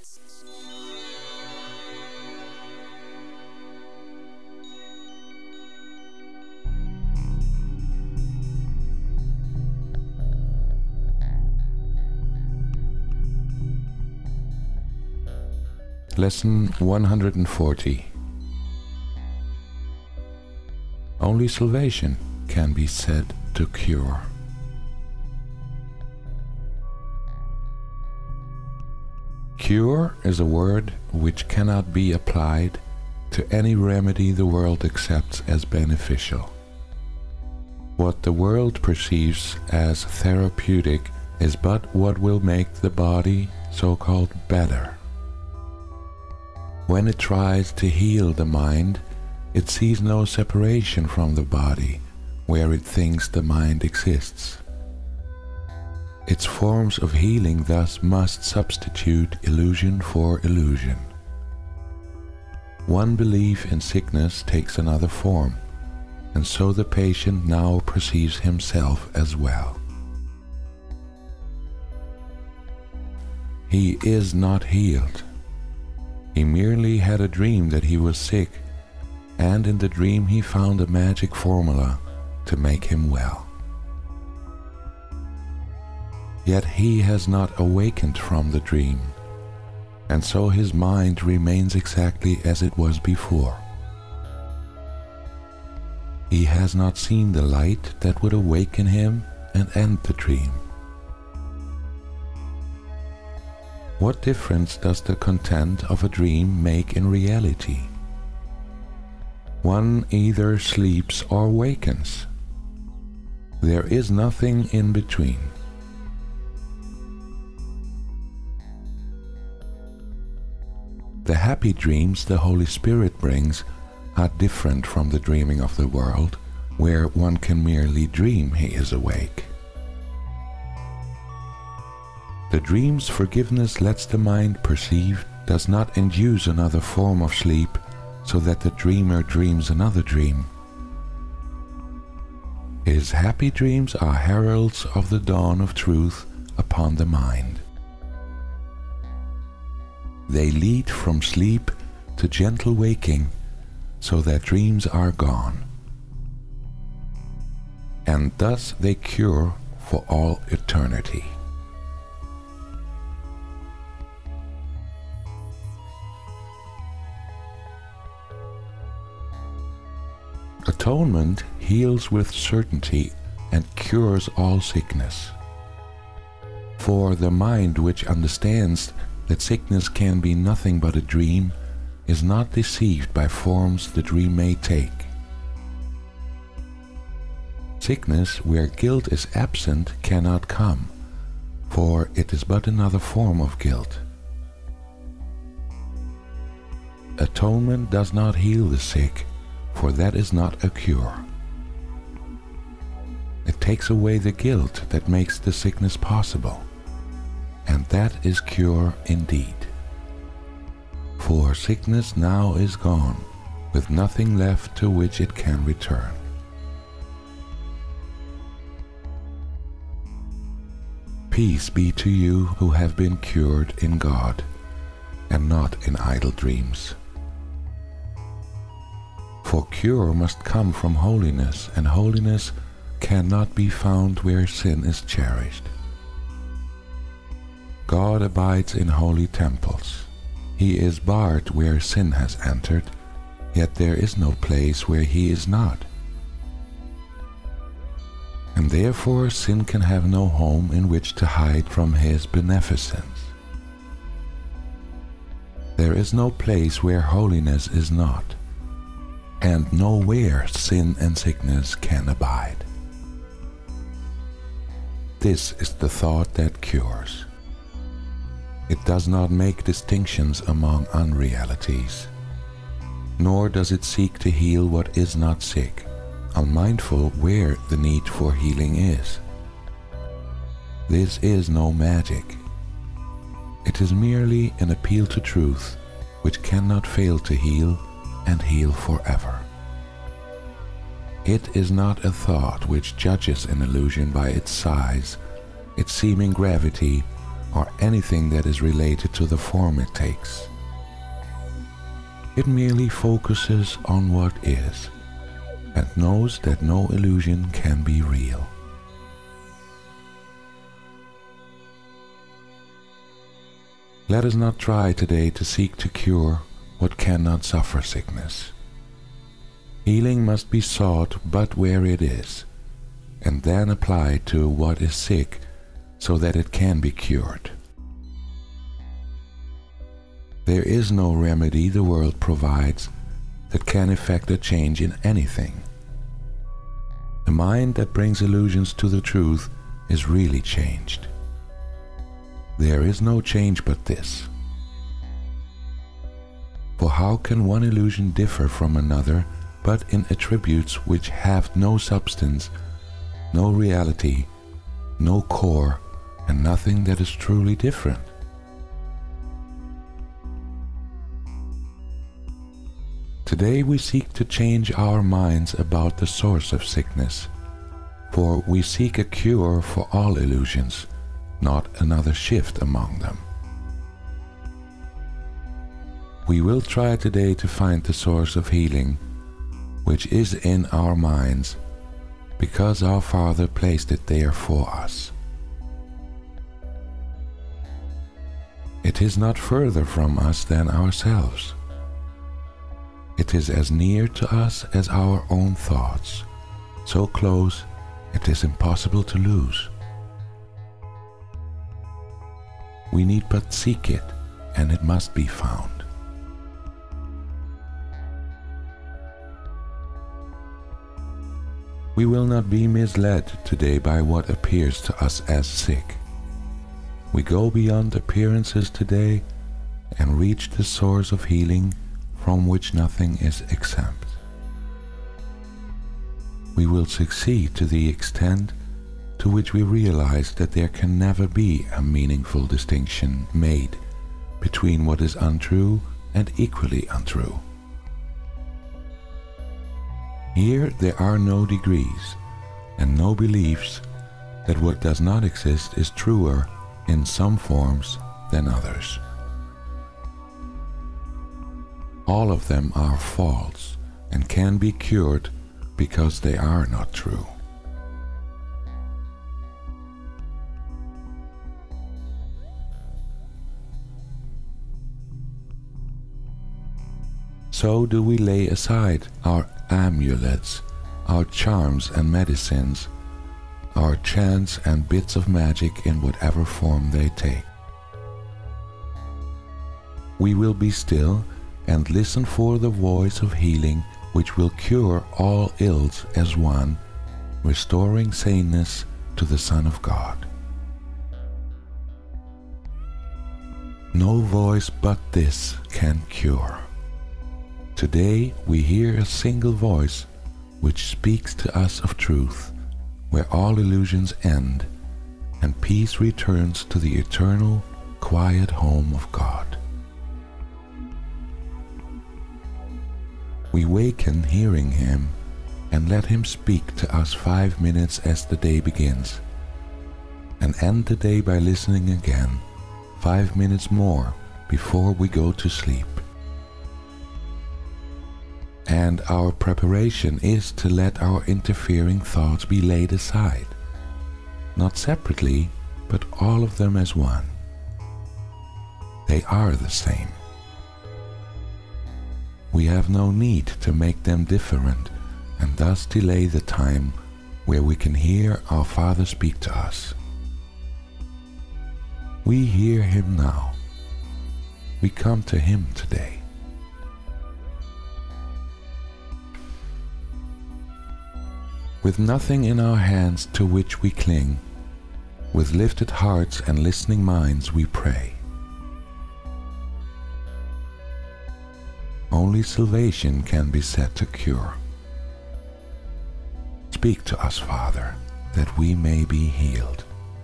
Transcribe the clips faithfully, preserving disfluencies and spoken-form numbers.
Lesson one hundred forty. Only salvation can be said to cure. Cure is a word which cannot be applied to any remedy the world accepts as beneficial. What the world perceives as therapeutic is but what will make the body so-called better. When it tries to heal the mind, it sees no separation from the body where it thinks the mind exists. Its forms of healing thus must substitute illusion for illusion. One belief in sickness takes another form, and so the patient now perceives himself as well. He is not healed. He merely had a dream that he was sick, and in the dream he found a magic formula to make him well. Yet he has not awakened from the dream, and so his mind remains exactly as it was before. He has not seen the light that would awaken him and end the dream. What difference does the content of a dream make in reality? One either sleeps or wakens. There is nothing in between. The happy dreams the Holy Spirit brings are different from the dreaming of the world, where one can merely dream he is awake. The dream's forgiveness lets the mind perceive does not induce another form of sleep so that the dreamer dreams another dream. His happy dreams are heralds of the dawn of truth upon the mind. They lead from sleep to gentle waking so that dreams are gone. And thus they cure for all eternity. Atonement heals with certainty and cures all sickness. For the mind which understands that sickness can be nothing but a dream is not deceived by forms the dream may take. Sickness where guilt is absent cannot come, for it is but another form of guilt. Atonement does not heal the sick, for that is not a cure. It takes away the guilt that makes the sickness possible, and that is cure indeed. For sickness now is gone, with nothing left to which it can return. Peace be to you who have been cured in God, and not in idle dreams. For cure must come from holiness, and holiness cannot be found where sin is cherished. God abides in holy temples. He is barred where sin has entered, yet there is no place where he is not. And therefore sin can have no home in which to hide from his beneficence. There is no place where holiness is not, and nowhere sin and sickness can abide. This is the thought that cures. It does not make distinctions among unrealities, nor does it seek to heal what is not sick, unmindful where the need for healing is. This is no magic. It is merely an appeal to truth, which cannot fail to heal and heal forever. It is not a thought which judges an illusion by its size, its seeming gravity, or anything that is related to the form it takes. It merely focuses on what is and knows that no illusion can be real. Let us not try today to seek to cure what cannot suffer sickness. Healing must be sought but where it is, and then applied to what is sick so that it can be cured. There is no remedy the world provides that can effect a change in anything. The mind that brings illusions to the truth is really changed. There is no change but this. For how can one illusion differ from another but in attributes which have no substance, no reality, no core, and nothing that is truly different? Today we seek to change our minds about the source of sickness, for we seek a cure for all illusions, not another shift among them. We will try today to find the source of healing, which is in our minds, because our Father placed it there for us. It is not further from us than ourselves. It is as near to us as our own thoughts, so close it is impossible to lose. We need but seek it, and it must be found. We will not be misled today by what appears to us as sick. We go beyond appearances today and reach the source of healing from which nothing is exempt. We will succeed to the extent to which we realize that there can never be a meaningful distinction made between what is untrue and equally untrue. Here there are no degrees and no beliefs that what does not exist is truer in some forms than others. All of them are false and can be cured because they are not true. So do we lay aside our amulets, our charms and medicines, our chants and bits of magic in whatever form they take. We will be still and listen for the voice of healing which will cure all ills as one, restoring saneness to the Son of God. No voice but this can cure. Today we hear a single voice which speaks to us of truth, where all illusions end and peace returns to the eternal, quiet home of God. We waken hearing Him and let Him speak to us five minutes as the day begins, and end the day by listening again five minutes more before we go to sleep. And our preparation is to let our interfering thoughts be laid aside, not separately, but all of them as one. They are the same. We have no need to make them different and thus delay the time where we can hear our Father speak to us. We hear Him now. We come to Him today. With nothing in our hands to which we cling, with lifted hearts and listening minds we pray. Only salvation can be said to cure. Speak to us, Father, that we may be healed.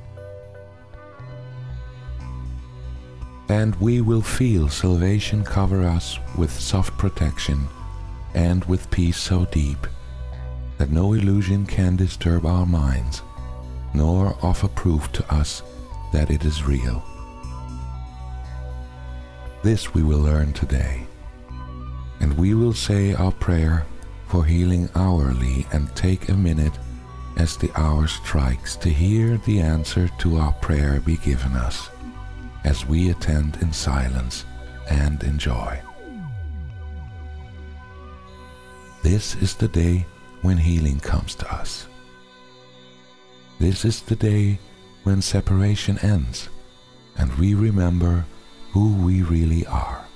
And we will feel salvation cover us with soft protection and with peace so deep that no illusion can disturb our minds, nor offer proof to us that it is real. This we will learn today, and we will say our prayer for healing hourly and take a minute as the hour strikes to hear the answer to our prayer be given us, as we attend in silence and in joy. This is the day when healing comes to us. This is the day when separation ends and we remember who we really are.